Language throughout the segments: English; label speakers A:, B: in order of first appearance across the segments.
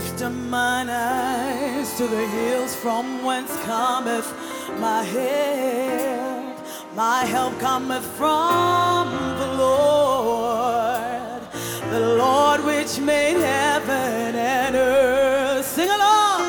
A: lift up mine eyes to the hills from whence cometh my help. My help cometh from the Lord which made heaven and earth. Sing along.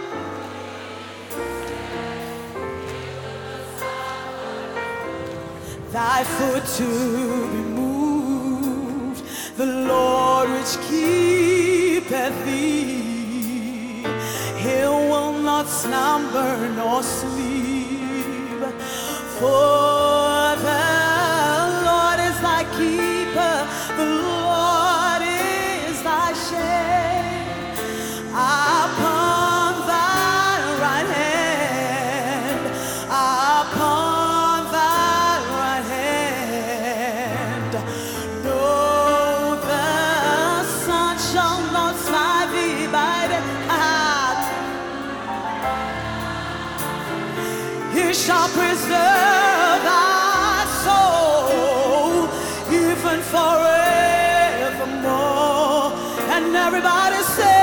A: Thy foot to be moved, the Lord which keepeth thee, he will not slumber nor sleep. For the Lord is thy keeper, the Lord is thy shade upon thy right hand, upon thy right hand. No, the sun shall not smite thee by day. He shall preserve thy soul even forevermore. And everybody say,